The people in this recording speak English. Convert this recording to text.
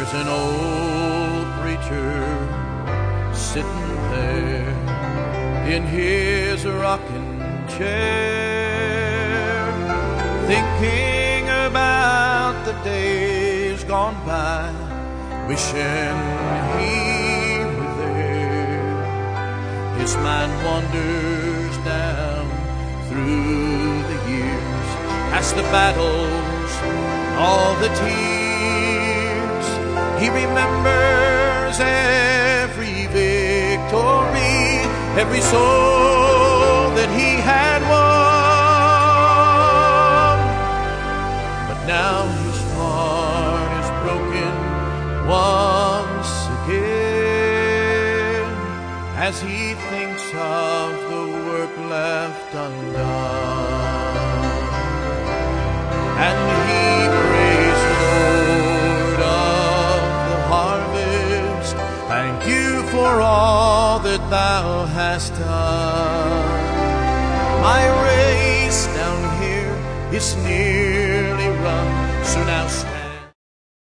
There's an old preacher sitting there in his rocking chair, thinking about the days gone by, wishing he were there. His mind wanders down through the years, past the battles, all the tears. He remembers every victory, every soul that he had won. But now his heart is broken once again, as he thinks of the work left undone. And he prays, Lord of the harvest, thank you for all that thou hast done. My race down here is nearly run, so now stand.